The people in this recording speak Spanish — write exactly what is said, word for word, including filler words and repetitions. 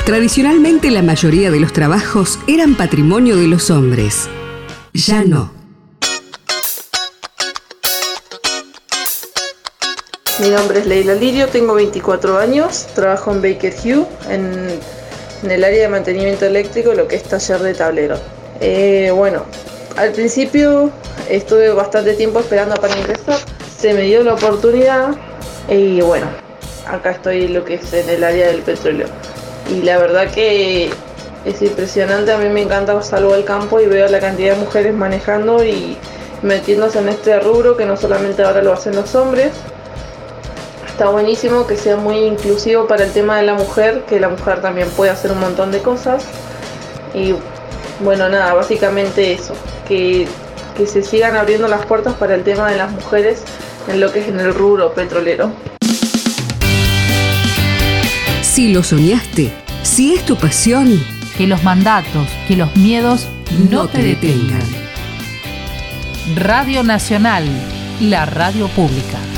Tradicionalmente la mayoría de los trabajos eran patrimonio de los hombres. Ya no. Mi nombre es Leila Lirio, tengo veinticuatro años, trabajo en Baker Hughes, en, en el área de mantenimiento eléctrico, lo que es taller de tablero. Eh, bueno, al principio estuve bastante tiempo esperando para ingresar, se me dio la oportunidad y bueno, acá estoy lo que es en el área del petróleo. Y la verdad que es impresionante, a mí me encanta, salgo al campo y veo la cantidad de mujeres manejando y metiéndose en este rubro que no solamente ahora lo hacen los hombres. Está buenísimo que sea muy inclusivo para el tema de la mujer, que la mujer también puede hacer un montón de cosas. Y bueno, nada, básicamente eso, que, que se sigan abriendo las puertas para el tema de las mujeres en lo que es en el rubro petrolero. Si lo soñaste, si es tu pasión, que los mandatos, que los miedos no, no te detengan. Radio Nacional, la radio pública.